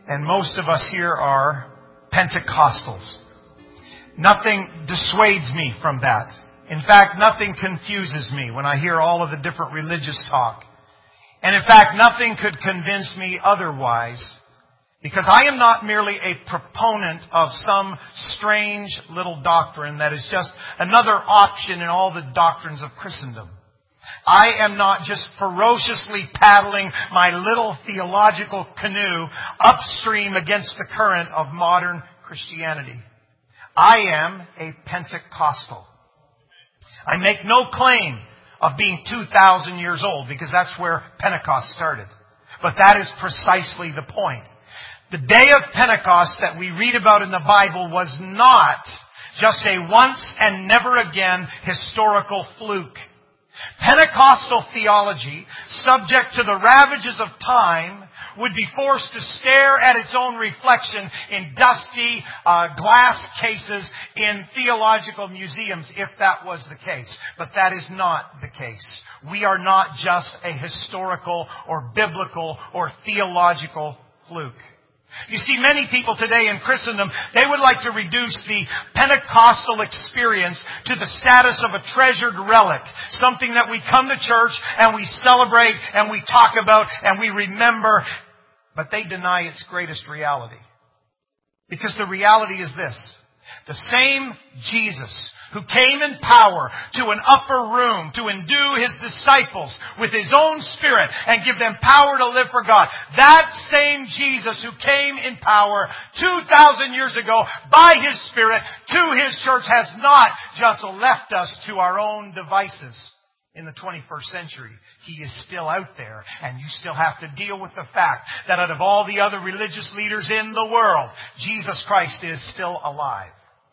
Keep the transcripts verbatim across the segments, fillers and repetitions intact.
And most of us here are Pentecostals. Nothing dissuades me from that. In fact, nothing confuses me when I hear all of the different religious talk. And in fact, nothing could convince me otherwise, because I am not merely a proponent of some strange little doctrine that is just another option in all the doctrines of Christendom. I am not just ferociously paddling my little theological canoe upstream against the current of modern Christianity. I am a Pentecostal. I make no claim of being two thousand years old, because that's where Pentecost started. But that is precisely the point. The day of Pentecost that we read about in the Bible was not just a once and never again historical fluke. Pentecostal theology, subject to the ravages of time, would be forced to stare at its own reflection in dusty uh, glass cases in theological museums, if that was the case. But that is not the case. We are not just a historical or biblical or theological fluke. You see, many people today in Christendom, they would like to reduce the Pentecostal experience to the status of a treasured relic. Something that we come to church and we celebrate and we talk about and we remember. But they deny its greatest reality. Because the reality is this. The same Jesus who came in power to an upper room to endue His disciples with His own Spirit and give them power to live for God. That same Jesus who came in power two thousand years ago by His Spirit to His church has not just left us to our own devices in the twenty-first century. He is still out there, and you still have to deal with the fact that out of all the other religious leaders in the world, Jesus Christ is still alive.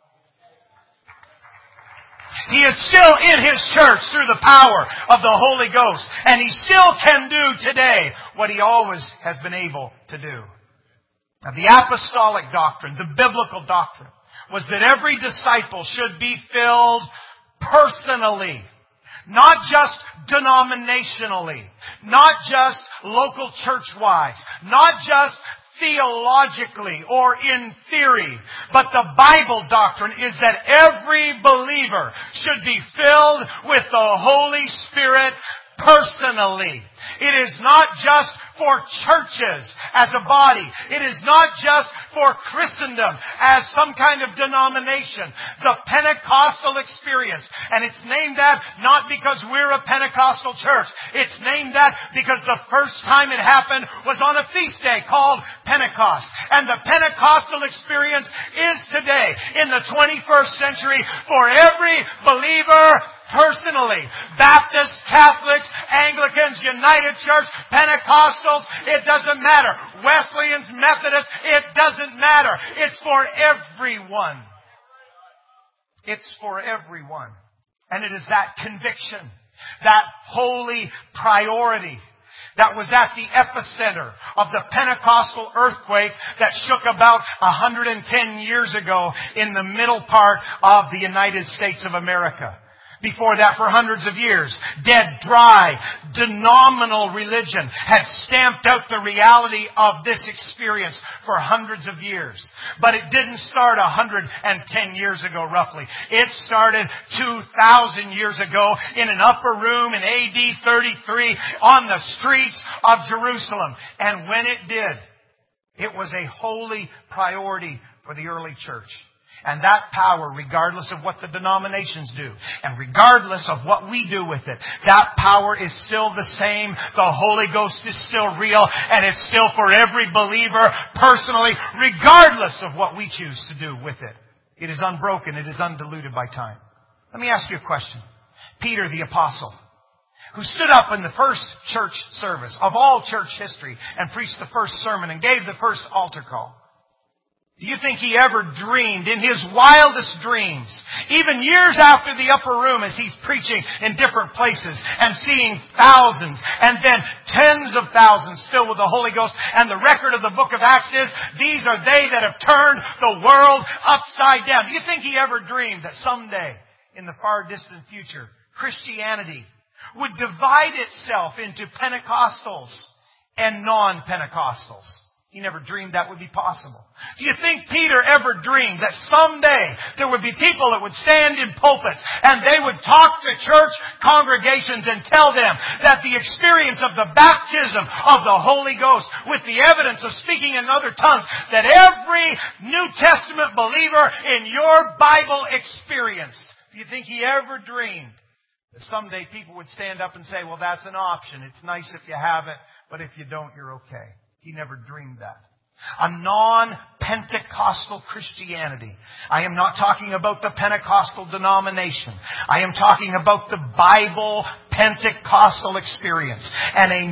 He is still in His church through the power of the Holy Ghost. And He still can do today what He always has been able to do. Now, the apostolic doctrine, the biblical doctrine, was that every disciple should be filled personally. Not just denominationally. Not just local church-wise. Not just theologically or in theory. But the Bible doctrine is that every believer should be filled with the Holy Spirit personally. It is not just for churches as a body. It is not just for Christendom as some kind of denomination. The Pentecostal experience. And it's named that not because we're a Pentecostal church. It's named that because the first time it happened was on a feast day called Pentecost. And the Pentecostal experience is today in the twenty-first century for every believer personally. Baptists, Catholics, Anglicans, United Church, Pentecostals, it doesn't matter. Wesleyans, Methodists, it doesn't matter. It's for everyone. It's for everyone. And it is that conviction, that holy priority that was at the epicenter of the Pentecostal earthquake that shook about one hundred ten years ago in the middle part of the United States of America. Before that, for hundreds of years, dead, dry, denominal religion had stamped out the reality of this experience for hundreds of years. But it didn't start one hundred ten years ago, roughly. It started two thousand years ago in an upper room in A D thirty-three on the streets of Jerusalem. And when it did, it was a holy priority for the early church. And that power, regardless of what the denominations do, and regardless of what we do with it, that power is still the same. The Holy Ghost is still real, and it's still for every believer personally, regardless of what we choose to do with it. It is unbroken. It is undiluted by time. Let me ask you a question. Peter the Apostle, who stood up in the first church service of all church history and preached the first sermon and gave the first altar call. Do you think he ever dreamed in his wildest dreams, even years after the upper room as he's preaching in different places and seeing thousands and then tens of thousands filled with the Holy Ghost, and the record of the book of Acts is, these are they that have turned the world upside down. Do you think he ever dreamed that someday in the far distant future, Christianity would divide itself into Pentecostals and non-Pentecostals? He never dreamed that would be possible. Do you think Peter ever dreamed that someday there would be people that would stand in pulpits and they would talk to church congregations and tell them that the experience of the baptism of the Holy Ghost with the evidence of speaking in other tongues that every New Testament believer in your Bible experienced? Do you think he ever dreamed that someday people would stand up and say, well, that's an option. It's nice if you have it, but if you don't, you're okay. He never dreamed that. A non-Pentecostal Christianity. I am not talking about the Pentecostal denomination. I am talking about the Bible Pentecostal experience. And a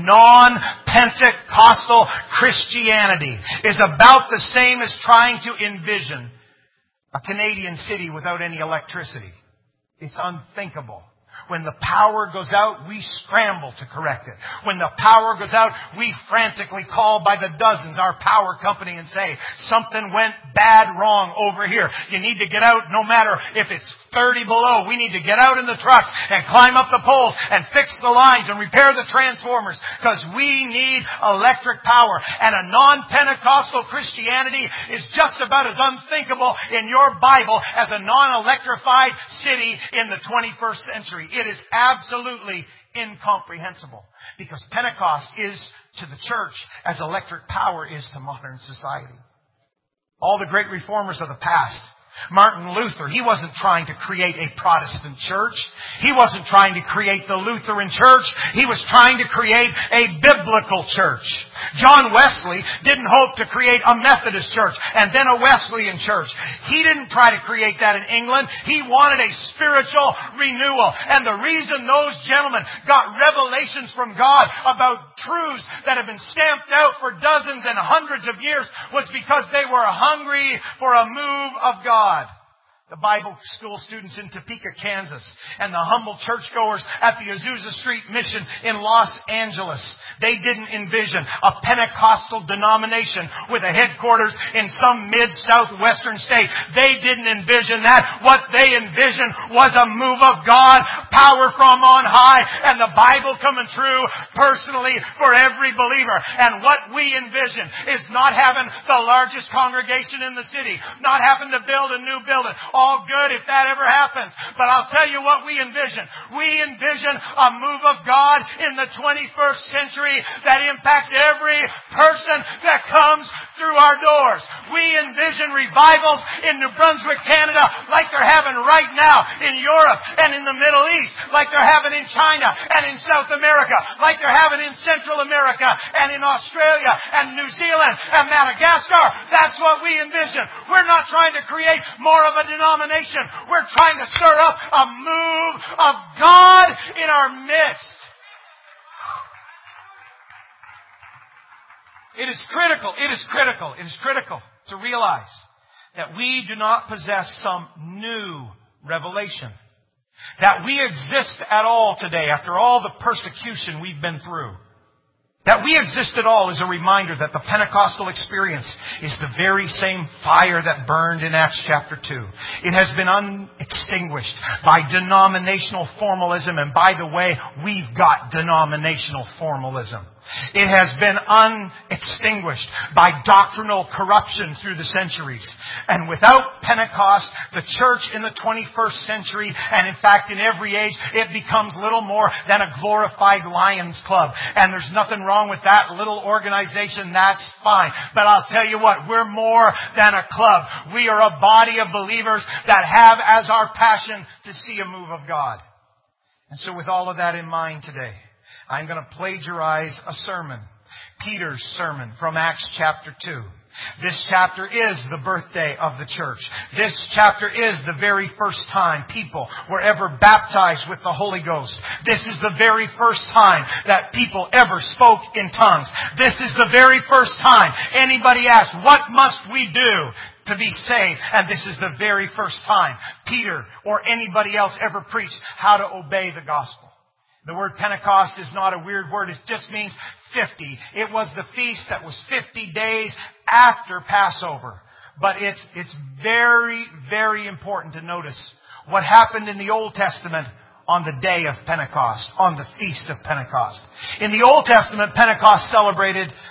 non-Pentecostal Christianity is about the same as trying to envision a Canadian city without any electricity. It's unthinkable. When the power goes out, we scramble to correct it. When the power goes out, we frantically call by the dozens our power company and say, something went bad wrong over here. You need to get out no matter if it's thirty below. We need to get out in the trucks and climb up the poles and fix the lines and repair the transformers because we need electric power. And a non-Pentecostal Christianity is just about as unthinkable in your Bible as a non-electrified city in the twenty-first century. It is absolutely incomprehensible because Pentecost is to the church as electric power is to modern society. All the great reformers of the past, Martin Luther, he wasn't trying to create a Protestant church. He wasn't trying to create the Lutheran church. He was trying to create a biblical church. John Wesley didn't hope to create a Methodist church and then a Wesleyan church. He didn't try to create that in England. He wanted a spiritual renewal. And the reason those gentlemen got revelations from God about truths that have been stamped out for dozens and hundreds of years was because they were hungry for a move of God. The Bible school students in Topeka, Kansas, and the humble churchgoers at the Azusa Street Mission in Los Angeles. They didn't envision a Pentecostal denomination with a headquarters in some mid-southwestern state. They didn't envision that. What they envisioned was a move of God, power from on high, and the Bible coming true personally for every believer. And what we envision is not having the largest congregation in the city, not having to build a new building. All good if that ever happens. But I'll tell you what we envision. We envision a move of God in the twenty-first century that impacts every person that comes through our doors. We envision revivals in New Brunswick, Canada, like they're having right now in Europe and in the Middle East, like they're having in China and in South America, like they're having in Central America and in Australia and New Zealand and Madagascar. That's what we envision. We're not trying to create more of a denomination. We're trying to stir up a move of God in our midst. It is critical, it is critical, it is critical to realize that we do not possess some new revelation. That we exist at all today after all the persecution we've been through. That we exist at all is a reminder that the Pentecostal experience is the very same fire that burned in Acts chapter two. It has been unextinguished by denominational formalism, and by the way, we've got denominational formalism. It has been unextinguished by doctrinal corruption through the centuries. And without Pentecost, the church in the twenty-first century, and in fact in every age, it becomes little more than a glorified Lions Club. And there's nothing wrong with that little organization, that's fine. But I'll tell you what, we're more than a club. We are a body of believers that have as our passion to see a move of God. And so with all of that in mind today, I'm going to plagiarize a sermon, Peter's sermon from Acts chapter two. This chapter is the birthday of the church. This chapter is the very first time people were ever baptized with the Holy Ghost. This is the very first time that people ever spoke in tongues. This is the very first time anybody asked, what must we do to be saved? And this is the very first time Peter or anybody else ever preached how to obey the gospel. The word Pentecost is not a weird word. It just means fifty. It was the feast that was fifty days after Passover. But it's, it's very, very important to notice what happened in the Old Testament on the day of Pentecost, on the feast of Pentecost. In the Old Testament, Pentecost celebrated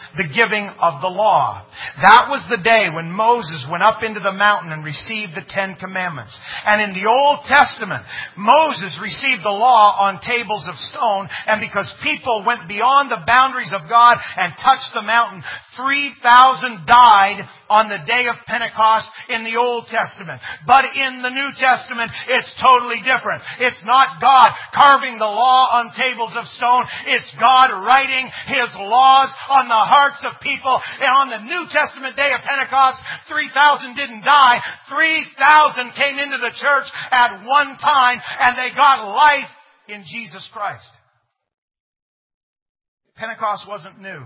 the giving of the law. That was the day when Moses went up into the mountain and received the Ten Commandments. And in the Old Testament, Moses received the law on tables of stone, and because people went beyond the boundaries of God and touched the mountain, three thousand died on the day of Pentecost in the Old Testament. But in the New Testament, it's totally different. It's not God carving the law on tables of stone. It's God writing His laws on the hearts of people. And on the New Testament day of Pentecost, three thousand didn't die. three thousand came into the church at one time, and they got life in Jesus Christ. Pentecost wasn't new.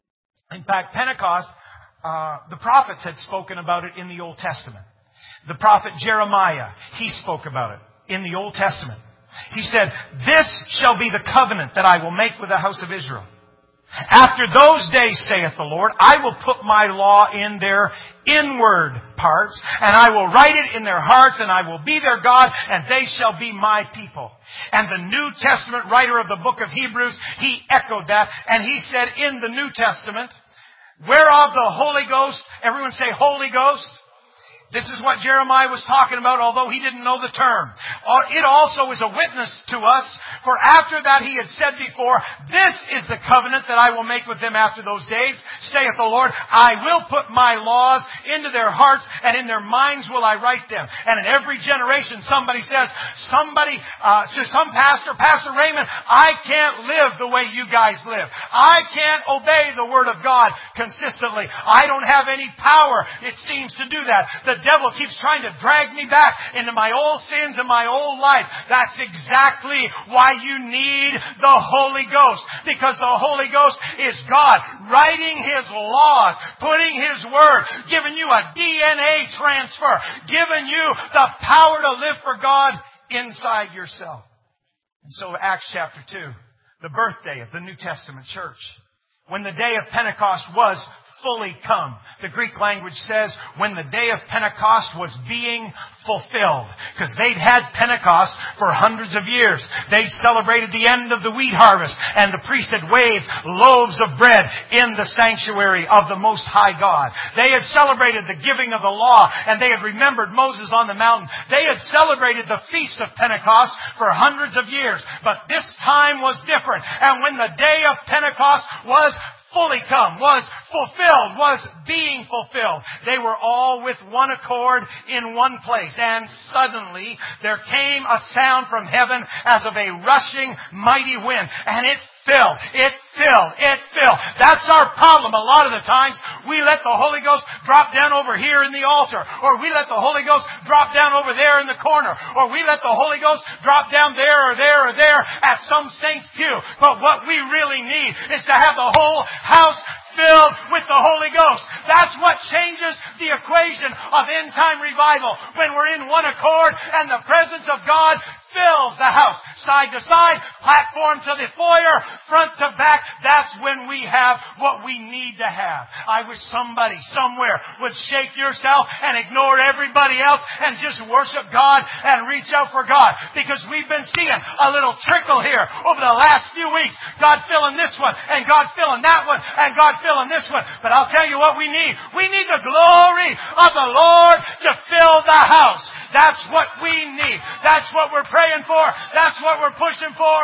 In fact, Pentecost, uh, the prophets had spoken about it in the Old Testament. The prophet Jeremiah, he spoke about it in the Old Testament. He said, "This shall be the covenant that I will make with the house of Israel. After those days, saith the Lord, I will put my law in their inward parts, and I will write it in their hearts, and I will be their God, and they shall be my people." And the New Testament writer of the book of Hebrews, he echoed that, and he said in the New Testament, whereof the Holy Ghost, everyone say Holy Ghost. This is what Jeremiah was talking about, although he didn't know the term. It also is a witness to us, for after that he had said before, "This is the covenant that I will make with them after those days, saith the Lord, I will put my laws into their hearts, and in their minds will I write them." And in every generation somebody says, somebody, uh, to some pastor, Pastor Raymond, "I can't live the way you guys live. I can't obey the Word of God consistently. I don't have any power, it seems, to do that. The The devil keeps trying to drag me back into my old sins and my old life." That's exactly why you need the Holy Ghost. Because the Holy Ghost is God writing His laws, putting His Word, giving you a D N A transfer, giving you the power to live for God inside yourself. And so Acts chapter two, the birthday of the New Testament church, when the day of Pentecost was fully come. The Greek language says when the day of Pentecost was being fulfilled. Because they'd had Pentecost for hundreds of years. They'd celebrated the end of the wheat harvest, and the priest had waved loaves of bread in the sanctuary of the Most High God. They had celebrated the giving of the law, and they had remembered Moses on the mountain. They had celebrated the feast of Pentecost for hundreds of years. But this time was different. And when the day of Pentecost was fully come, was fulfilled, was being fulfilled, they were all with one accord in one place. And suddenly there came a sound from heaven as of a rushing mighty wind, and it filled, it filled, it filled. That's our problem. A lot of the times we let the Holy Ghost drop down over here in the altar, or we let the Holy Ghost drop down over there in the corner, or we let the Holy Ghost drop down there or there or there at some saint's pew. But what we really need is to have the whole house filled with the Holy Ghost. That's what changes the equation of end-time revival. When we're in one accord and the presence of God fills the house, side to side, platform to the foyer, front to back. That's when we have what we need to have. I wish somebody somewhere would shake yourself and ignore everybody else and just worship God and reach out for God. Because we've been seeing a little trickle here over the last few weeks. God filling this one, and God filling that one, and God filling this one. But I'll tell you what we need. We need the glory of the Lord to fill the house. That's what we need. That's what we're praying for. That's what we're pushing for.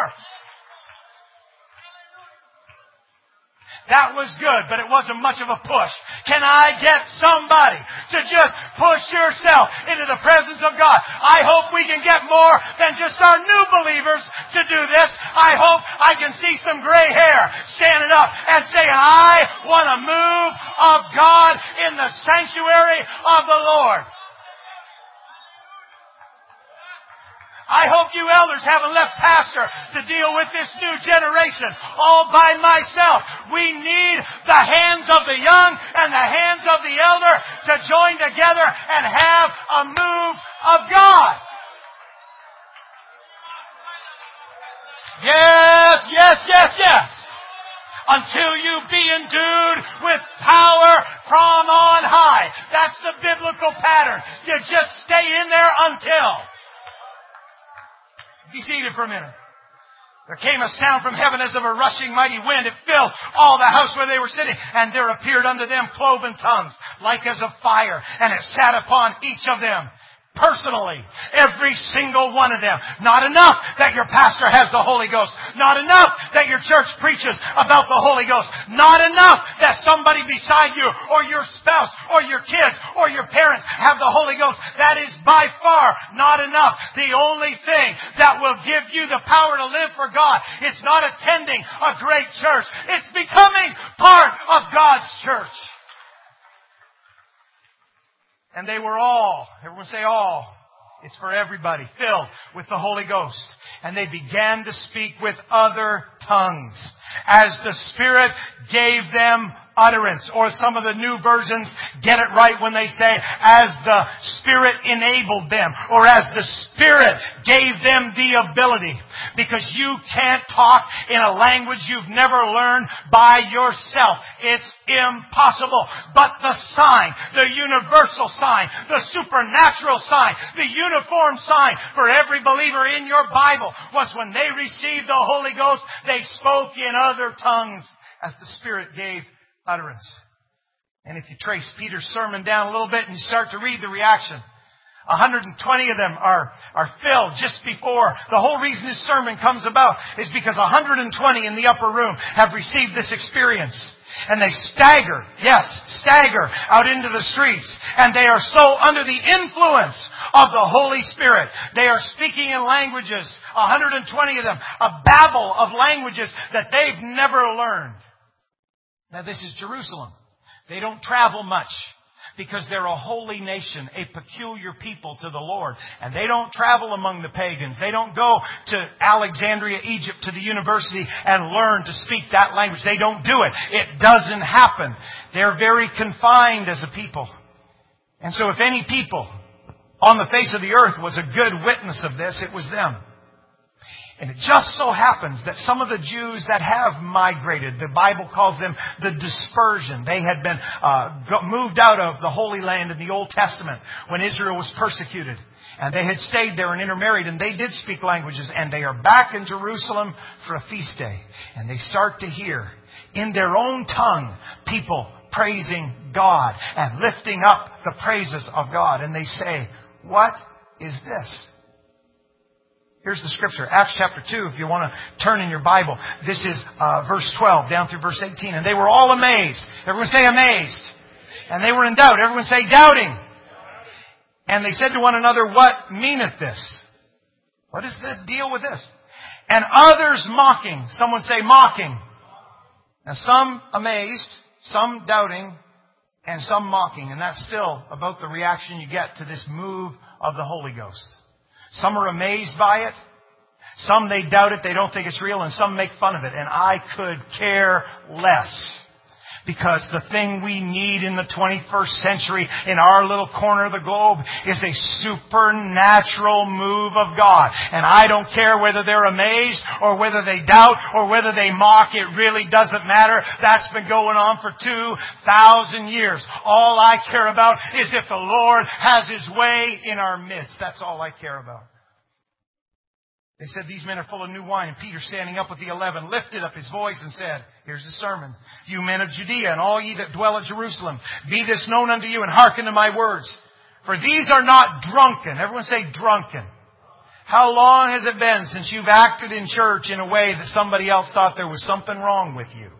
That was good, but it wasn't much of a push. Can I get somebody to just push yourself into the presence of God? I hope we can get more than just our new believers to do this. I hope I can see some gray hair standing up and saying, I want a move of God in the sanctuary of the Lord. I hope you elders haven't left pastor to deal with this new generation all by myself. We need the hands of the young and the hands of the elder to join together and have a move of God. Yes, yes, yes, yes. Until you be endued with power from on high. That's the biblical pattern. You just stay in there until. Be seated for a minute. There came a sound from heaven as of a rushing mighty wind. It filled all the house where they were sitting. And there appeared unto them cloven tongues, like as of fire. And it sat upon each of them. Personally, every single one of them. Not enough that your pastor has the Holy Ghost. Not enough that your church preaches about the Holy Ghost. Not enough that somebody beside you or your spouse or your kids or your parents have the Holy Ghost. That is by far not enough. The only thing that will give you the power to live for God, it's not attending a great church. It's becoming part of God's church. And they were all, everyone say all, it's for everybody, filled with the Holy Ghost. And they began to speak with other tongues as the Spirit gave them utterance. Or some of the new versions get it right when they say, as the Spirit enabled them, or as the Spirit gave them the ability. Because you can't talk in a language you've never learned by yourself. It's impossible. But the sign, the universal sign, the supernatural sign, the uniform sign for every believer in your Bible was when they received the Holy Ghost, they spoke in other tongues as the Spirit gave utterance. And if you trace Peter's sermon down a little bit and you start to read the reaction, one hundred twenty of them are, are filled just before. The whole reason this sermon comes about is because one hundred twenty in the upper room have received this experience. And they stagger, yes, stagger out into the streets. And they are so under the influence of the Holy Spirit. They are speaking in languages, one hundred twenty of them, a babble of languages that they've never learned. Now this is Jerusalem. They don't travel much because they're a holy nation, a peculiar people to the Lord. And they don't travel among the pagans. They don't go to Alexandria, Egypt, to the university and learn to speak that language. They don't do it. It doesn't happen. They're very confined as a people. And so if any people on the face of the earth was a good witness of this, it was them. And it just so happens that some of the Jews that have migrated, the Bible calls them the dispersion. They had been uh, moved out of the Holy Land in the Old Testament when Israel was persecuted. And they had stayed there and intermarried, and they did speak languages. And they are back in Jerusalem for a feast day. And they start to hear, in their own tongue, people praising God and lifting up the praises of God. And they say, what is this? Here's the scripture, Acts chapter two, if you want to turn in your Bible. This is uh, verse twelve down through verse eighteen. And they were all amazed. Everyone say amazed. And they were in doubt. Everyone say doubting. And they said to one another, what meaneth this? What is the deal with this? And others mocking. Someone say mocking. Now some amazed, some doubting, and some mocking. And that's still about the reaction you get to this move of the Holy Ghost. Some are amazed by it. Some they doubt it. They don't think it's real. And some make fun of it. And I could care less. Because the thing we need in the twenty-first century in our little corner of the globe is a supernatural move of God. And I don't care whether they're amazed or whether they doubt or whether they mock. It really doesn't matter. That's been going on for two thousand years. All I care about is if the Lord has His way in our midst. That's all I care about. They said, these men are full of new wine. And Peter, standing up with the eleven, lifted up his voice and said, here's the sermon. You men of Judea and all ye that dwell at Jerusalem, be this known unto you and hearken to my words. For these are not drunken. Everyone say drunken. How long has it been since you've acted in church in a way that somebody else thought there was something wrong with you?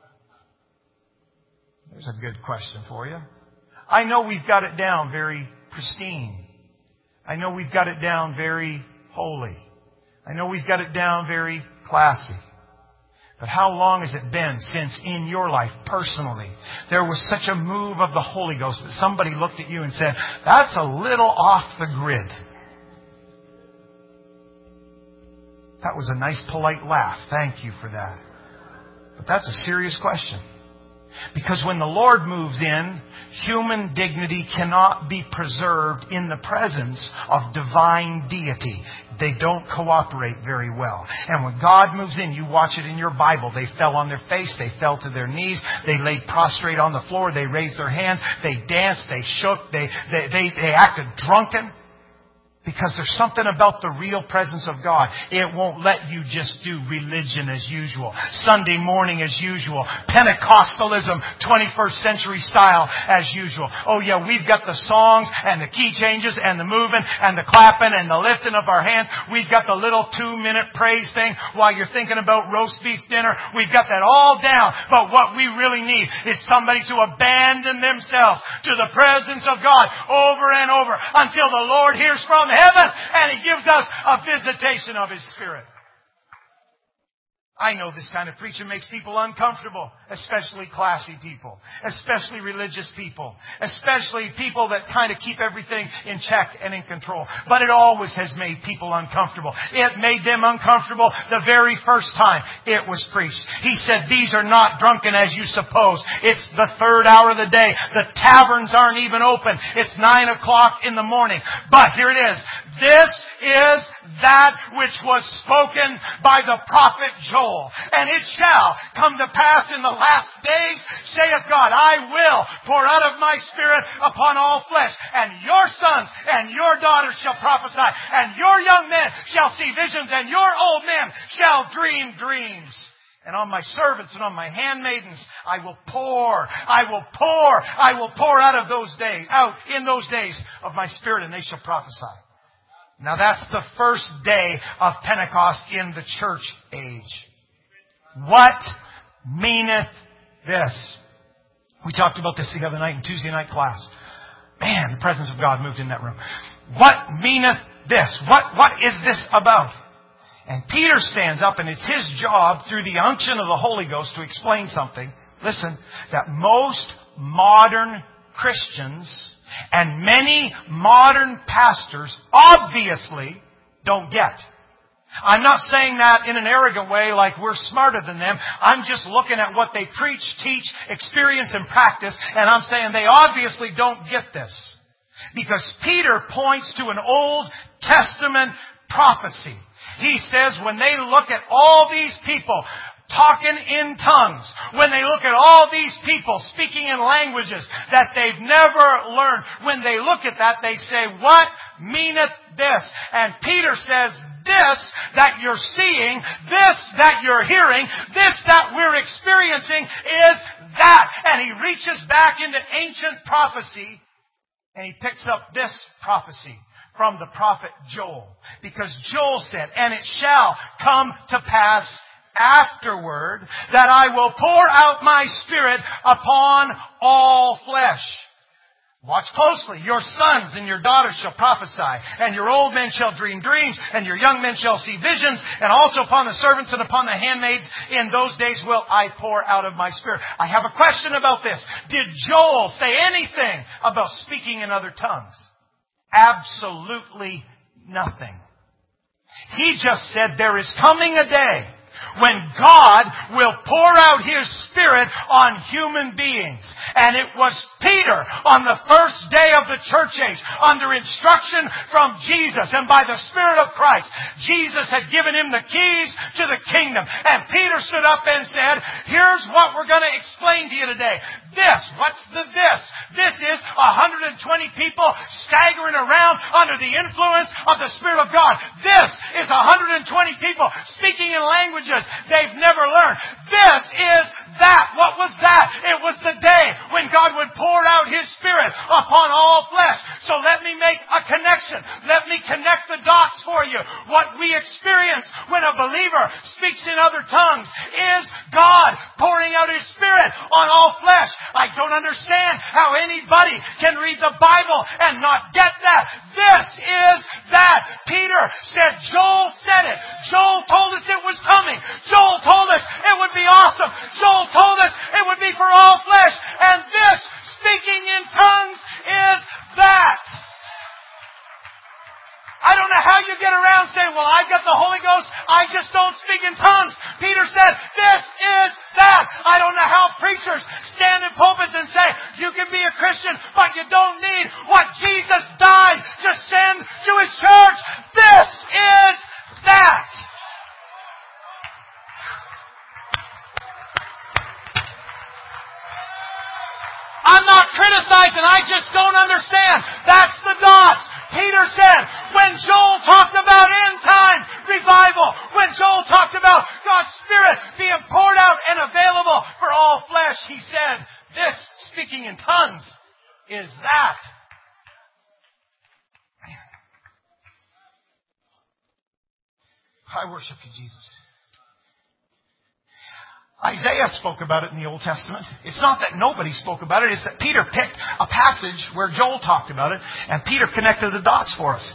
There's a good question for you. I know we've got it down very pristine. I know we've got it down very holy. I know we've got it down very classy. But how long has it been since in your life, personally, there was such a move of the Holy Ghost that somebody looked at you and said, that's a little off the grid? That was a nice, polite laugh. Thank you for that. But that's a serious question. Because when the Lord moves in, human dignity cannot be preserved in the presence of divine deity. They don't cooperate very well. And when God moves in, you watch it in your Bible. They fell on their face. They fell to their knees. They laid prostrate on the floor. They raised their hands. They danced. They shook. They, they, they, they acted drunken. Because there's something about the real presence of God. It won't let you just do religion as usual. Sunday morning as usual. Pentecostalism, twenty-first century style as usual. Oh yeah, we've got the songs and the key changes and the moving and the clapping and the lifting of our hands. We've got the little two-minute praise thing while you're thinking about roast beef dinner. We've got that all down. But what we really need is somebody to abandon themselves to the presence of God over and over until the Lord hears from heaven and He gives us a visitation of His Spirit. I know this kind of preaching makes people uncomfortable, especially classy people, especially religious people, especially people that kind of keep everything in check and in control. But it always has made people uncomfortable. It made them uncomfortable the very first time it was preached. He said, these are not drunken as you suppose. It's the third hour of the day. The taverns aren't even open. It's nine o'clock in the morning. But here it is. This is that which was spoken by the prophet Joel. And it shall come to pass in the last days, saith God, I will pour out of my Spirit upon all flesh. And your sons and your daughters shall prophesy. And your young men shall see visions. And your old men shall dream dreams. And on my servants and on my handmaidens, I will pour, I will pour, I will pour out of those days, out in those days of my Spirit, and they shall prophesy. Now that's the first day of Pentecost in the church age. What meaneth this? We talked about this the other night in Tuesday night class. Man, the presence of God moved in that room. What meaneth this? What, what is this about? And Peter stands up, and it's his job through the unction of the Holy Ghost to explain something. Listen, that most modern Christians and many modern pastors obviously don't get. I'm not saying that in an arrogant way like we're smarter than them. I'm just looking at what they preach, teach, experience, and practice, and I'm saying they obviously don't get this. Because Peter points to an Old Testament prophecy. He says when they look at all these people talking in tongues, when they look at all these people speaking in languages that they've never learned, when they look at that, they say, what meaneth this? And Peter says, this that you're seeing, this that you're hearing, this that we're experiencing is that. And he reaches back into ancient prophecy and he picks up this prophecy from the prophet Joel. Because Joel said, and it shall come to pass afterward that I will pour out my Spirit upon all flesh. Watch closely. Your sons and your daughters shall prophesy, and your old men shall dream dreams, and your young men shall see visions, and also upon the servants and upon the handmaids in those days will I pour out of my Spirit. I have a question about this. Did Joel say anything about speaking in other tongues? Absolutely nothing. He just said there is coming a day when God will pour out His Spirit on human beings. And it was Peter on the first day of the church age, under instruction from Jesus and by the Spirit of Christ. Jesus had given him the keys to the kingdom. And Peter stood up and said, here's what we're going to explain to you today. This, what's the this? This is one hundred twenty people staggering around under the influence of the Spirit of God. This is one hundred twenty people speaking in languages they've never learned. This is that. What was that? It was the day when God would pour out His Spirit upon all flesh. So let me make a connection. Let me connect the dots for you. What we experience when a believer speaks in other tongues is God pouring out His Spirit on all flesh. I don't understand how anybody can read the Bible and not get that. This is that. Peter said, Joel said it. Joel told us it was coming. Joel told us it would be awesome. Joel told us it would be for all flesh. And this, speaking in tongues, is that. I don't know how you get around saying, well, I've got the Holy Ghost, I just don't speak in tongues. Peter said, this is that. I don't know how preachers stand in pulpits and say, you can be a Christian, but you don't need what Jesus died to send to His church. This is that. I'm not criticizing, I just don't understand. That's the dots. Peter said, when is that? I worship you, Jesus. Isaiah spoke about it in the Old Testament. It's not that nobody spoke about it. It's that Peter picked a passage where Joel talked about it, and Peter connected the dots for us.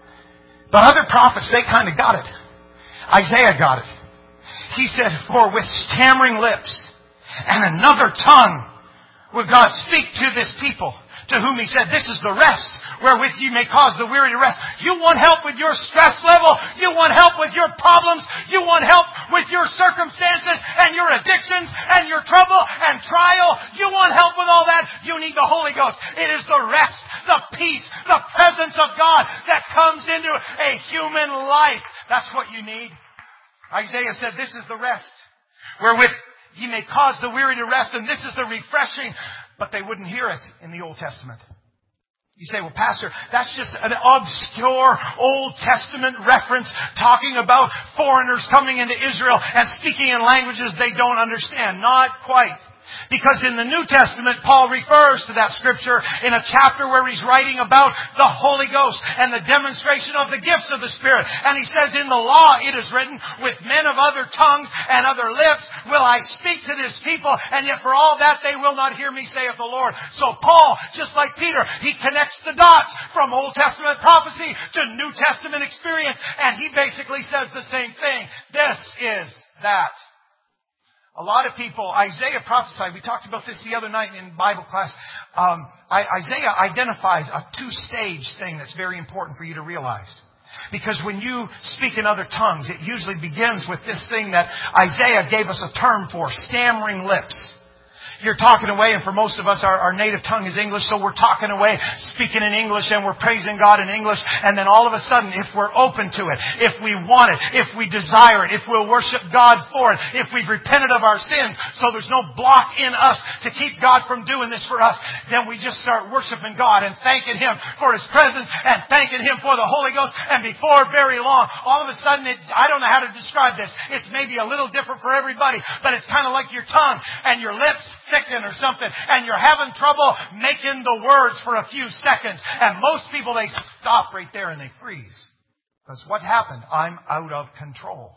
But other prophets, they kind of got it. Isaiah got it. He said, for with stammering lips and another tongue will God speak to this people, to whom He said, this is the rest wherewith you may cause the weary to rest. You want help with your stress level. You want help with your problems. You want help with your circumstances and your addictions and your trouble and trial. You want help with all that. You need the Holy Ghost. It is the rest, the peace, the presence of God that comes into a human life. That's what you need. Isaiah said, this is the rest wherewith ye may cause the weary to rest, and this is the refreshing. But they wouldn't hear it in the Old Testament. You say, well, Pastor, that's just an obscure Old Testament reference talking about foreigners coming into Israel and speaking in languages they don't understand. Not quite. Because in the New Testament, Paul refers to that scripture in a chapter where he's writing about the Holy Ghost and the demonstration of the gifts of the Spirit. And he says, in the law it is written, with men of other tongues and other lips will I speak to this people, and yet for all that they will not hear me, saith the Lord. So Paul, just like Peter, he connects the dots from Old Testament prophecy to New Testament experience, and he basically says the same thing. This is that. A lot of people, Isaiah prophesied, we talked about this the other night in Bible class. Um, Isaiah identifies a two-stage thing that's very important for you to realize. Because when you speak in other tongues, it usually begins with this thing that Isaiah gave us a term for, stammering lips. You're talking away, and for most of us, our, our native tongue is English, so we're talking away, speaking in English, and we're praising God in English, and then all of a sudden, if we're open to it, if we want it, if we desire it, if we'll worship God for it, if we've repented of our sins, so there's no block in us to keep God from doing this for us, then we just start worshiping God and thanking Him for His presence and thanking Him for the Holy Ghost, and before very long, all of a sudden, it, I don't know how to describe this, it's maybe a little different for everybody, but it's kind of like your tongue and your lips thicken or something, and you're having trouble making the words for a few seconds. And most people, they stop right there and they freeze. Because what happened? I'm out of control.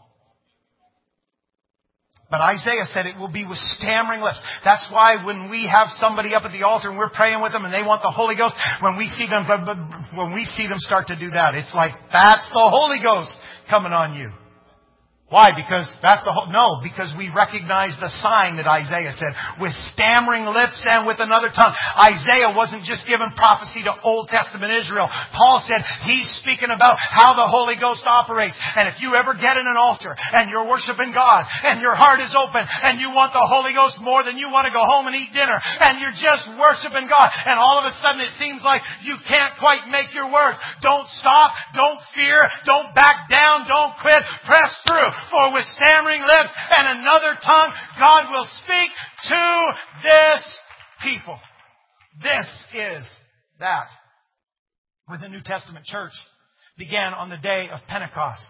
But Isaiah said it will be with stammering lips. That's why when we have somebody up at the altar and we're praying with them and they want the Holy Ghost, when we see them, when we see them start to do that, it's like, that's the Holy Ghost coming on you. Why? Because that's the whole... No, because we recognize the sign that Isaiah said. With stammering lips and with another tongue. Isaiah wasn't just giving prophecy to Old Testament Israel. Paul said he's speaking about how the Holy Ghost operates. And if you ever get in an altar and you're worshiping God and your heart is open and you want the Holy Ghost more than you want to go home and eat dinner and you're just worshiping God and all of a sudden it seems like you can't quite make your words. Don't stop. Don't fear. Don't back down. Don't quit. Press through. For with stammering lips and another tongue, God will speak to this people. This is that. When the New Testament church began on the day of Pentecost,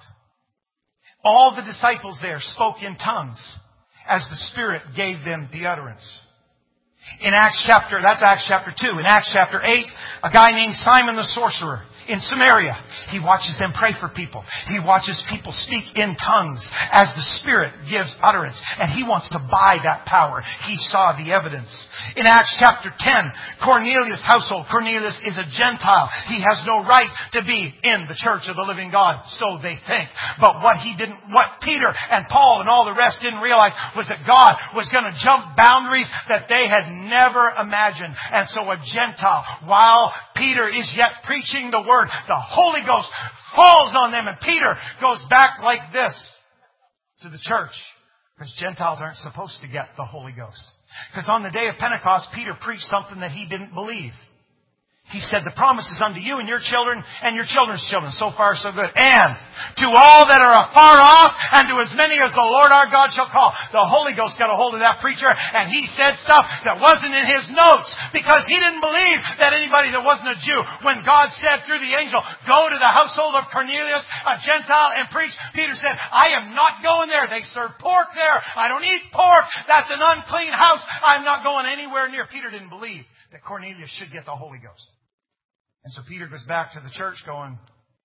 all the disciples there spoke in tongues as the Spirit gave them the utterance. In Acts chapter, that's Acts chapter two. In Acts chapter eight, a guy named Simon the sorcerer in Samaria, he watches them pray for people. He watches people speak in tongues as the Spirit gives utterance. And he wants to buy that power. He saw the evidence. In Acts chapter ten, Cornelius' household. Cornelius is a Gentile. He has no right to be in the church of the living God. So they think. But what he didn't, what Peter and Paul and all the rest didn't realize was that God was going to jump boundaries that they had never imagined. And so a Gentile, while Peter is yet preaching the word, the Holy Ghost falls on them, and Peter goes back like this to the church. Because Gentiles aren't supposed to get the Holy Ghost. Because on the day of Pentecost, Peter preached something that he didn't believe. He said, the promise is unto you and your children and your children's children. So far, so good. And to all that are afar off and to as many as the Lord our God shall call. The Holy Ghost got a hold of that preacher and he said stuff that wasn't in his notes because he didn't believe that anybody that wasn't a Jew, when God said through the angel, go to the household of Cornelius, a Gentile, and preach. Peter said, I am not going there. They serve pork there. I don't eat pork. That's an unclean house. I'm not going anywhere near. Peter didn't believe that Cornelius should get the Holy Ghost. And so Peter goes back to the church going,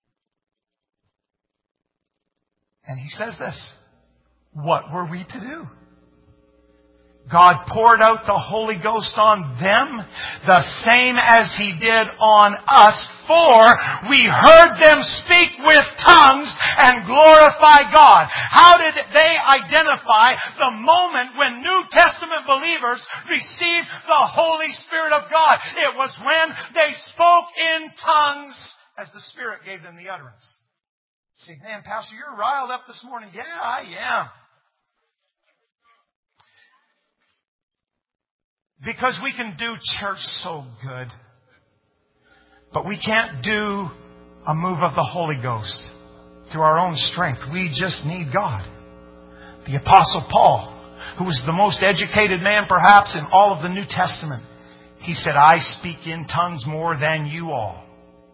and he says this, what were we to do? God poured out the Holy Ghost on them the same as He did on us, for we heard them speak with tongues and glorify God. How did they identify the moment when New Testament believers received the Holy Spirit of God? It was when they spoke in tongues as the Spirit gave them the utterance. You say, man, Pastor, you're riled up this morning. Yeah, I am. Because we can do church so good. But we can't do a move of the Holy Ghost through our own strength. We just need God. The Apostle Paul, who was the most educated man perhaps in all of the New Testament, he said, I speak in tongues more than you all.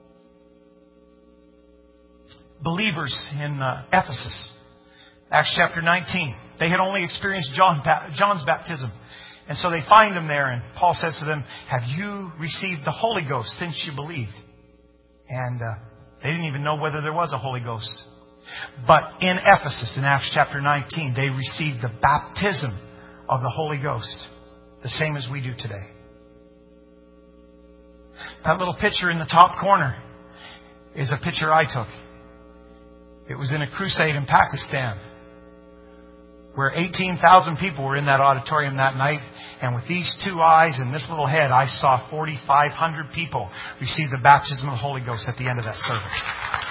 Believers in uh, Ephesus, Acts chapter nineteen, they had only experienced John, John's baptism. And so they find them there, and Paul says to them, have you received the Holy Ghost since you believed? And uh, they didn't even know whether there was a Holy Ghost. But in Ephesus, in Acts chapter nineteen, they received the baptism of the Holy Ghost, the same as we do today. That little picture in the top corner is a picture I took. It was in a crusade in Pakistan, where eighteen thousand people were in that auditorium that night. And with these two eyes and this little head, I saw forty-five hundred people receive the baptism of the Holy Ghost at the end of that service.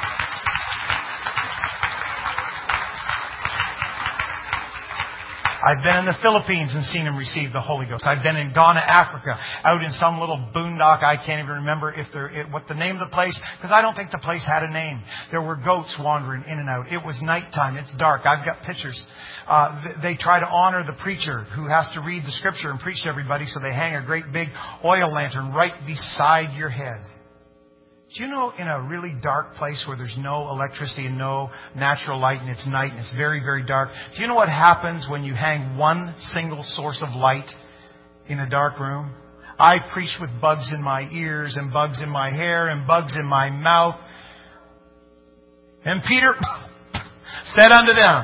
I've been in the Philippines and seen them receive the Holy Ghost. I've been in Ghana, Africa, out in some little boondock. I can't even remember if there, it, what the name of the place, because I don't think the place had a name. There were goats wandering in and out. It was nighttime. It's dark. I've got pictures. Uh, they try to honor the preacher who has to read the scripture and preach to everybody, so they hang a great big oil lantern right beside your head. Do you know in a really dark place where there's no electricity and no natural light and it's night and it's very, very dark, do you know what happens when you hang one single source of light in a dark room? I preach with bugs in my ears and bugs in my hair and bugs in my mouth. And Peter said unto them,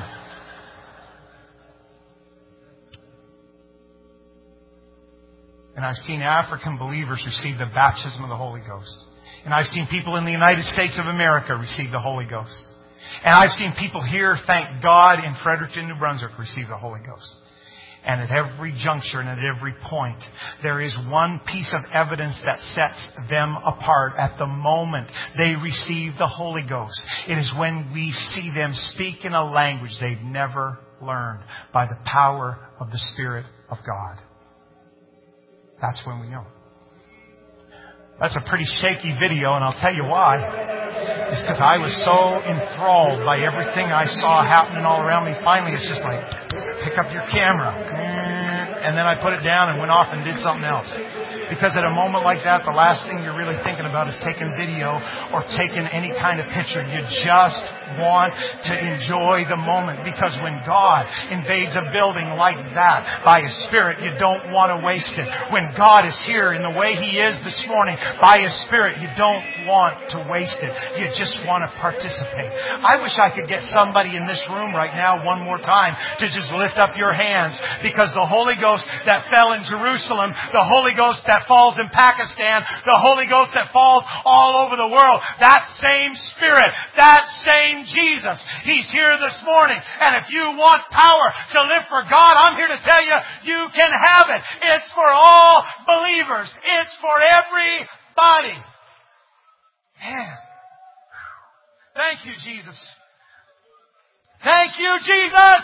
and I've seen African believers receive the baptism of the Holy Ghost. And I've seen people in the United States of America receive the Holy Ghost. And I've seen people here, thank God, in Fredericton, New Brunswick, receive the Holy Ghost. And at every juncture and at every point, there is one piece of evidence that sets them apart. At the moment they receive the Holy Ghost, it is when we see them speak in a language they've never learned by the power of the Spirit of God. That's when we know. That's a pretty shaky video, and I'll tell you why. It's because I was so enthralled by everything I saw happening all around me. Finally, it's just like, pick up your camera. And then I put it down and went off and did something else. Because at a moment like that, the last thing you're really thinking about is taking video or taking any kind of picture. You just want to enjoy the moment. Because when God invades a building like that by His Spirit, you don't want to waste it. When God is here in the way He is this morning by His Spirit, you don't want to waste it. You just want to participate. I wish I could get somebody in this room right now one more time to just lift up your hands, because the Holy Ghost that fell in Jerusalem, the Holy Ghost that falls in Pakistan, the Holy Ghost that falls all over the world, that same Spirit, that same Jesus, He's here this morning. And if you want power to live for God, I'm here to tell you, you can have it. It's for all believers. It's for everybody. Man. Thank you, Jesus. Thank you, Jesus.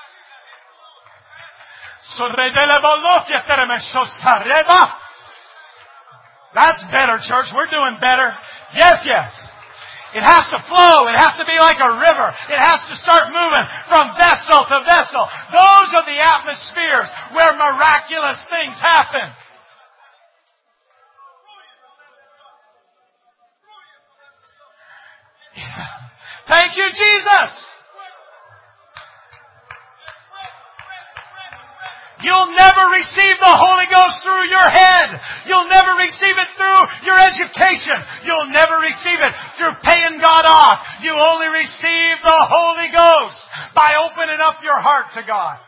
That's better, church. We're doing better. Yes, yes. It has to flow. It has to be like a river. It has to start moving from vessel to vessel. Those are the atmospheres where miraculous things happen. Thank you, Jesus. You'll never receive the Holy Ghost through your head. You'll never receive it through your education. You'll never receive it through paying God off. You only receive the Holy Ghost by opening up your heart to God.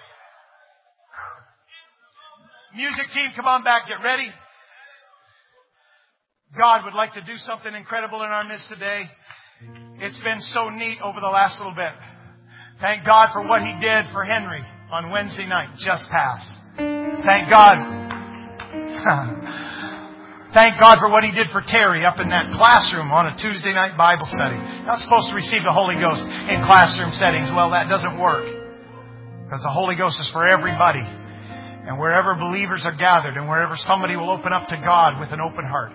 Music team, come on back. Get ready. God would like to do something incredible in our midst today. It's been so neat over the last little bit. Thank God for what He did for Henry on Wednesday night, just passed. Thank God. Thank God for what He did for Terry up in that classroom on a Tuesday night Bible study. Not supposed to receive the Holy Ghost in classroom settings. Well, that doesn't work. Because the Holy Ghost is for everybody. And wherever believers are gathered and wherever somebody will open up to God with an open heart.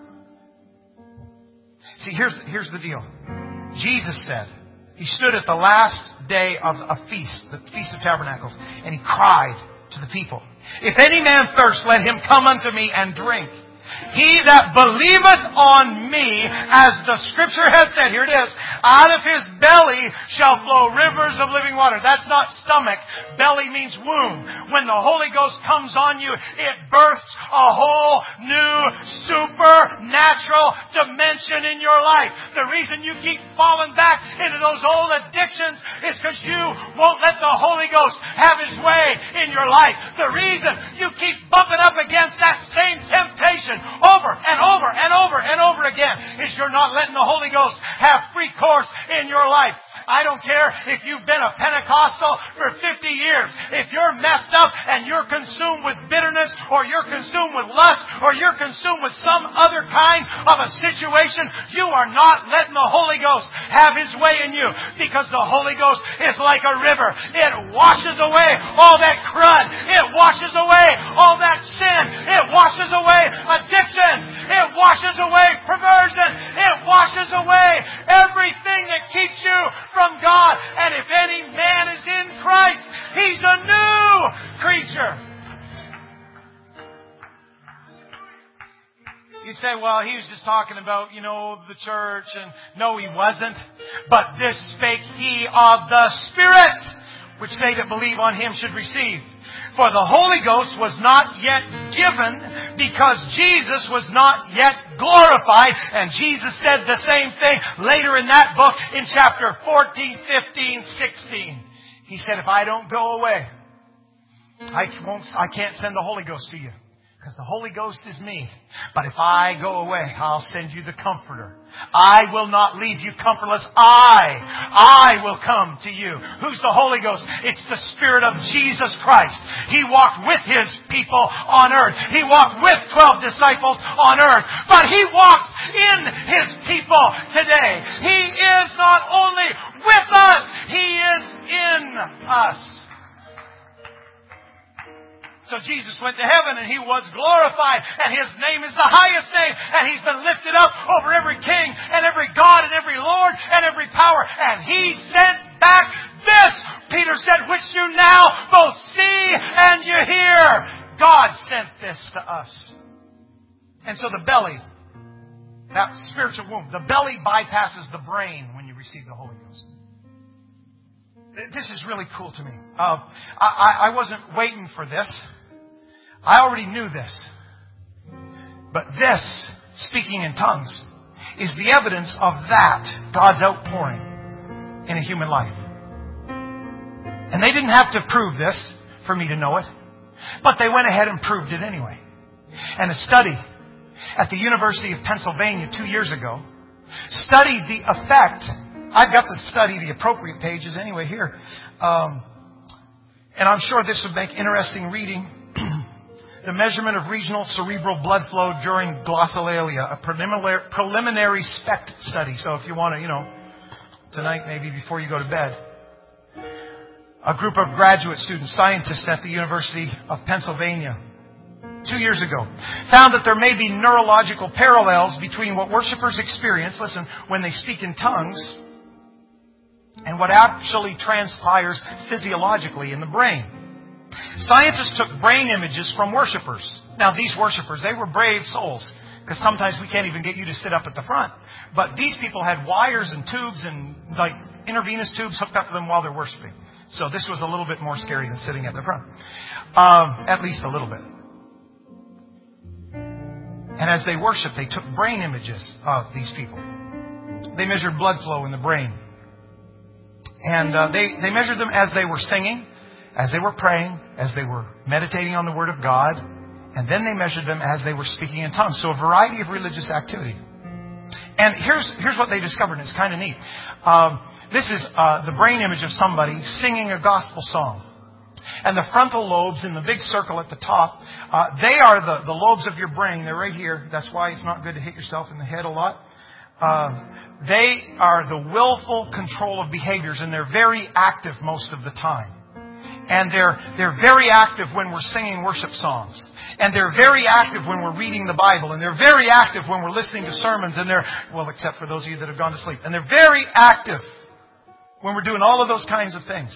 See, here's, here's the deal. Jesus said, He stood at the last day of a feast, the Feast of Tabernacles, and He cried to the people, "If any man thirst, let him come unto me and drink. He that believeth on me, as the Scripture has said," here it is, "out of his belly shall flow rivers of living water." That's not stomach. Belly means womb. When the Holy Ghost comes on you, it births a whole new supernatural dimension in your life. The reason you keep falling back into those old addictions is because you won't let the Holy Ghost have His way in your life. The reason you keep bumping up against that same temptation over and over and over and over again is you're not letting the Holy Ghost have free course in your life. I don't care if you've been a Pentecostal for fifty years. If you're messed up and you're consumed with bitterness, or you're consumed with lust, or you're consumed with some other kind of a situation, you are not letting the Holy Ghost have His way in you. Because the Holy Ghost is like a river. It washes away all that crud. It washes away all that sin. It washes away addiction. It washes away perversion. It washes away everything that keeps you from God. And if any man is in Christ, he's a new creature. You say, well, he was just talking about, you know, the church. And no, he wasn't. But this spake he of the Spirit, which they that believe on Him should receive. For the Holy Ghost was not yet given because Jesus was not yet glorified. And Jesus said the same thing later in that book in chapter fourteen, fifteen, sixteen. He said, if I don't go away, I won't, I can't send the Holy Ghost to you. Because the Holy Ghost is me. But if I go away, I'll send you the Comforter. I will not leave you comfortless. I, I will come to you. Who's the Holy Ghost? It's the Spirit of Jesus Christ. He walked with His people on earth. He walked with twelve disciples on earth. But He walks in His people today. He is not only with us, He is in us. So Jesus went to heaven and He was glorified, and His name is the highest name, and He's been lifted up over every king and every God and every Lord and every power, and He sent back this, Peter said, which you now both see and you hear. God sent this to us. And so the belly, that spiritual womb, the belly bypasses the brain when you receive the Holy Ghost. This is really cool to me. Uh, I, I wasn't waiting for this. I already knew this. But this, speaking in tongues, is the evidence of that, God's outpouring in a human life. And they didn't have to prove this for me to know it. But they went ahead and proved it anyway. And a study at the University of Pennsylvania two years ago studied the effect. I've got the study, the appropriate pages anyway here. Um, and I'm sure this would make interesting reading. The measurement of regional cerebral blood flow during glossolalia, a preliminary, preliminary SPECT study. So if you want to, you know, tonight maybe before you go to bed. A group of graduate students, scientists at the University of Pennsylvania, two years ago, found that there may be neurological parallels between what worshipers experience, listen, when they speak in tongues, and what actually transpires physiologically in the brain. Scientists took brain images from worshipers. Now, these worshipers, they were brave souls, because sometimes we can't even get you to sit up at the front. But these people had wires and tubes and like intravenous tubes hooked up to them while they're worshiping. So this was a little bit more scary than sitting at the front. Um, at least a little bit. And as they worshiped, they took brain images of these people. They measured blood flow in the brain. And uh, they, they measured them as they were singing, as they were praying, as they were meditating on the Word of God. And then they measured them as they were speaking in tongues. So a variety of religious activity. And here's here's what they discovered, and it's kind of neat. Um, this is uh, the brain image of somebody singing a gospel song. And the frontal lobes in the big circle at the top, uh, they are the, the lobes of your brain. They're right here. That's why it's not good to hit yourself in the head a lot. Uh, they are the willful control of behaviors, and they're very active most of the time. And they're they're very active when we're singing worship songs. And they're very active when we're reading the Bible. And they're very active when we're listening to sermons. And they're, well, except for those of you that have gone to sleep. And they're very active when we're doing all of those kinds of things.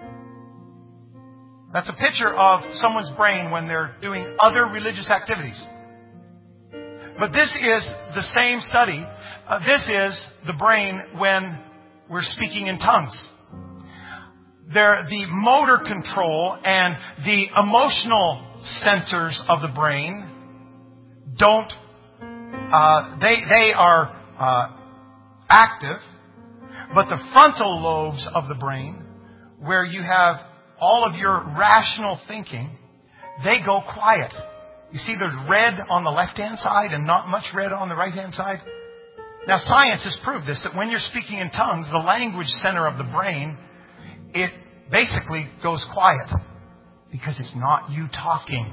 That's a picture of someone's brain when they're doing other religious activities. But this is the same study. Uh, this is the brain when we're speaking in tongues. They're the motor control and the emotional centers of the brain don't, uh, they, they are uh, active, but the frontal lobes of the brain, where you have all of your rational thinking, they go quiet. You see, there's red on the left-hand side and not much red on the right-hand side. Now, science has proved this, that when you're speaking in tongues, the language center of the brain, it basically goes quiet because it's not you talking.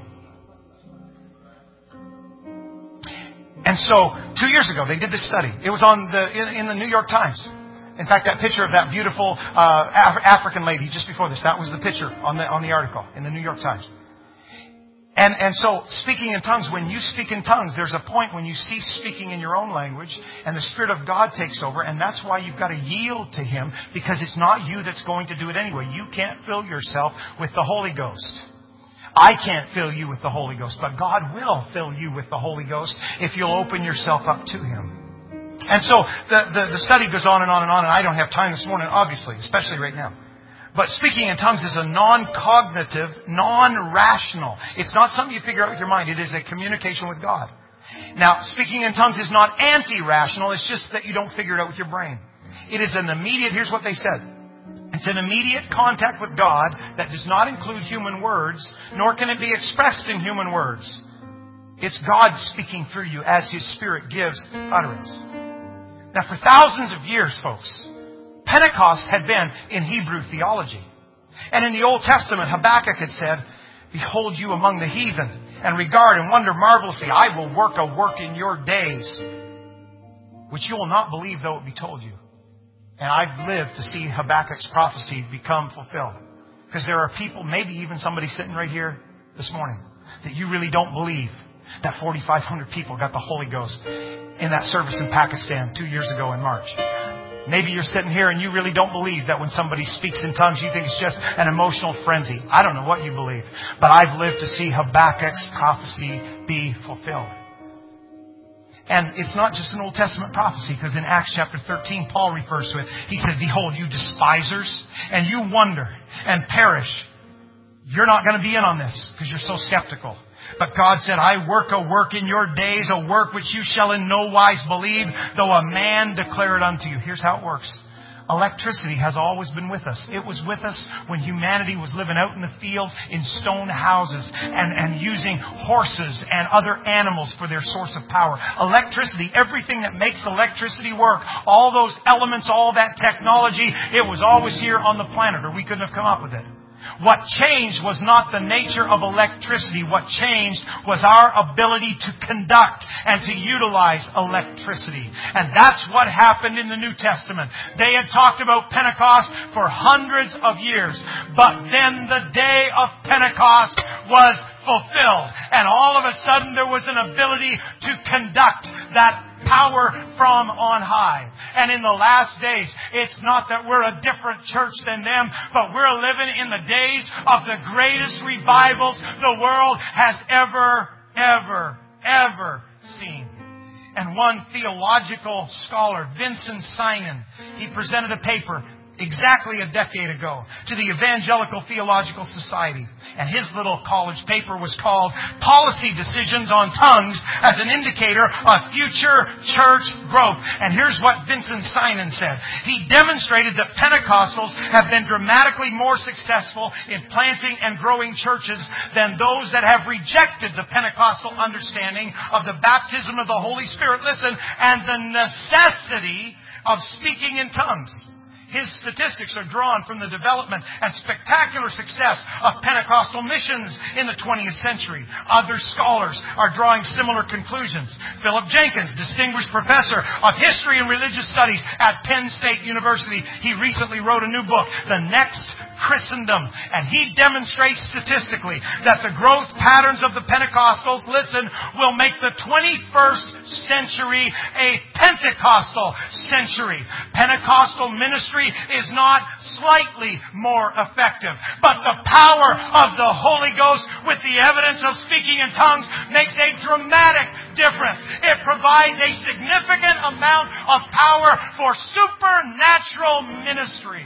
And so, two years ago, they did this study. It was on the in, in the New York Times. In fact, that picture of that beautiful uh, Af- African lady just before this, that was the picture on the on the article in the New York Times. And and so, speaking in tongues, when you speak in tongues, there's a point when you cease speaking in your own language and the Spirit of God takes over, and that's why you've got to yield to Him, because it's not you that's going to do it anyway. You can't fill yourself with the Holy Ghost. I can't fill you with the Holy Ghost, but God will fill you with the Holy Ghost if you'll open yourself up to Him. And so, the, the, the study goes on and on and on, and I don't have time this morning, obviously, especially right now. But speaking in tongues is a non-cognitive, non-rational. It's not something you figure out with your mind. It is a communication with God. Now, speaking in tongues is not anti-rational. It's just that you don't figure it out with your brain. It is an immediate, here's what they said. It's an immediate contact with God that does not include human words, nor can it be expressed in human words. It's God speaking through you as His Spirit gives utterance. Now, for thousands of years, folks, Pentecost had been in Hebrew theology. And in the Old Testament, Habakkuk had said, "Behold you among the heathen, and regard and wonder marvelously. I will work a work in your days, which you will not believe though it be told you." And I've lived to see Habakkuk's prophecy become fulfilled. Because there are people, maybe even somebody sitting right here this morning, that you really don't believe that forty-five hundred people got the Holy Ghost in that service in Pakistan two years ago in March. Maybe you're sitting here and you really don't believe that when somebody speaks in tongues, you think it's just an emotional frenzy. I don't know what you believe, but I've lived to see Habakkuk's prophecy be fulfilled. And it's not just an Old Testament prophecy, because in Acts chapter thirteen, Paul refers to it. He said, "Behold, you despisers, and you wonder and perish." You're not going to be in on this because you're so skeptical. But God said, "I work a work in your days, a work which you shall in no wise believe, though a man declare it unto you." Here's how it works. Electricity has always been with us. It was with us when humanity was living out in the fields in stone houses and, and using horses and other animals for their source of power. Electricity, everything that makes electricity work, all those elements, all that technology, it was always here on the planet, or we couldn't have come up with it. What changed was not the nature of electricity. What changed was our ability to conduct and to utilize electricity. And that's what happened in the New Testament. They had talked about Pentecost for hundreds of years. But then the day of Pentecost was fulfilled. And all of a sudden there was an ability to conduct that power from on high. And in the last days, it's not that we're a different church than them, but we're living in the days of the greatest revivals the world has ever, ever, ever seen. And one theological scholar, Vincent Synan, he presented a paper exactly a decade ago to the Evangelical Theological Society. And his little college paper was called Policy Decisions on Tongues as an Indicator of Future Church Growth. And here's what Vincent Simon said. He demonstrated that Pentecostals have been dramatically more successful in planting and growing churches than those that have rejected the Pentecostal understanding of the baptism of the Holy Spirit, listen, and the necessity of speaking in tongues. His statistics are drawn from the development and spectacular success of Pentecostal missions in the twentieth century. Other scholars are drawing similar conclusions. Philip Jenkins, distinguished professor of history and religious studies at Penn State University, he recently wrote a new book, The Next Christendom, and he demonstrates statistically that the growth patterns of the Pentecostals, listen, will make the twenty-first century a Pentecostal century. Pentecostal ministry is not slightly more effective, but the power of the Holy Ghost with the evidence of speaking in tongues makes a dramatic difference. It provides a significant amount of power for supernatural ministry.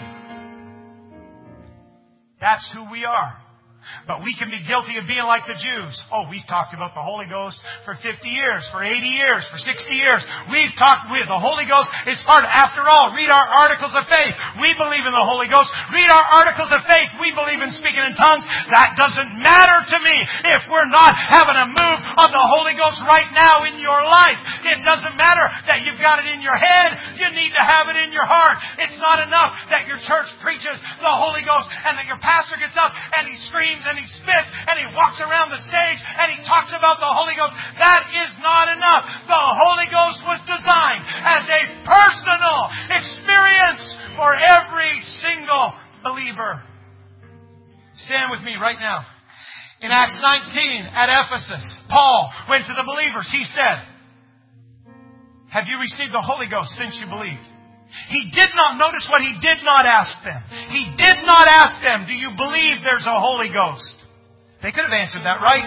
That's who we are. But we can be guilty of being like the Jews. Oh, we've talked about the Holy Ghost for fifty years, for eighty years, for sixty years. We've talked with the Holy Ghost is part of, after all, read our articles of faith. We believe in the Holy Ghost. Read our articles of faith. We believe in speaking in tongues. That doesn't matter to me if we're not having a move of the Holy Ghost right now in your life. It doesn't matter that you've got it in your head. You need to have it in your heart. It's not enough that your church preaches the Holy Ghost and that your pastor gets up and he screams and he spits and he walks around the stage and he talks about the Holy Ghost. That is not enough. The Holy Ghost was designed as a personal experience for every single believer. Stand with me right now. In Acts nineteen at Ephesus, Paul went to the believers. He said, have you received the Holy Ghost since you believed? He did not, notice what he did not ask them. He did not ask them, do you believe there's a Holy Ghost? They could have answered that, right?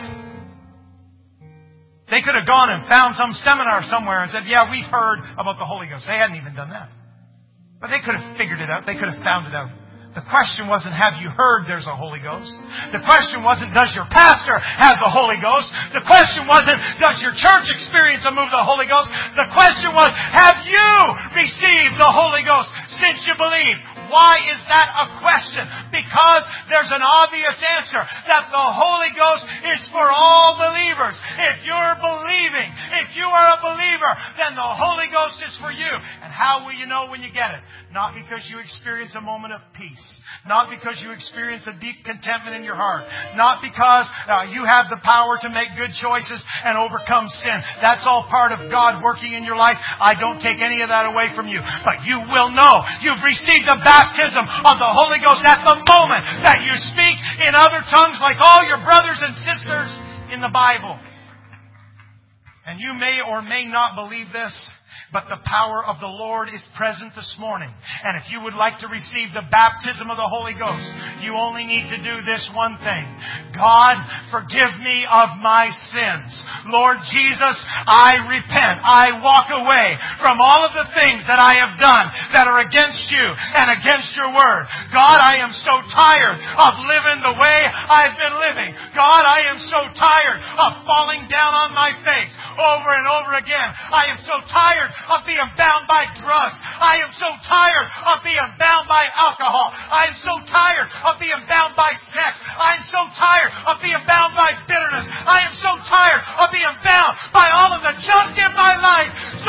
They could have gone and found some seminar somewhere and said, yeah, we've heard about the Holy Ghost. They hadn't even done that. But they could have figured it out. They could have found it out. The question wasn't, have you heard there's a Holy Ghost? The question wasn't, does your pastor have the Holy Ghost? The question wasn't, does your church experience a move of the Holy Ghost? The question was, have you received the Holy Ghost since you believe? Why is that a question? Because there's an obvious answer, that the Holy Ghost is for all believers. If you're believing, if you are a believer, then the Holy Ghost is for you. And how will you know when you get it? Not because you experience a moment of peace. Not because you experience a deep contentment in your heart. Not because uh, you have the power to make good choices and overcome sin. That's all part of God working in your life. I don't take any of that away from you. But you will know you've received the baptism of the Holy Ghost at the moment that you speak in other tongues like all your brothers and sisters in the Bible. And you may or may not believe this, but the power of the Lord is present this morning. And if you would like to receive the baptism of the Holy Ghost, you only need to do this one thing. God, forgive me of my sins. Lord Jesus, I repent. I walk away from all of the things that I have done that are against you and against your word. God, I am so tired of living the way I've been living. God, I am so tired of falling down on my face over and over again. I am so tired of being bound by drugs. I am so tired of being bound by alcohol. I am so tired of being bound by sex. I am so tired of being bound by bitterness. I am so tired of being bound by all of the junk in my life. So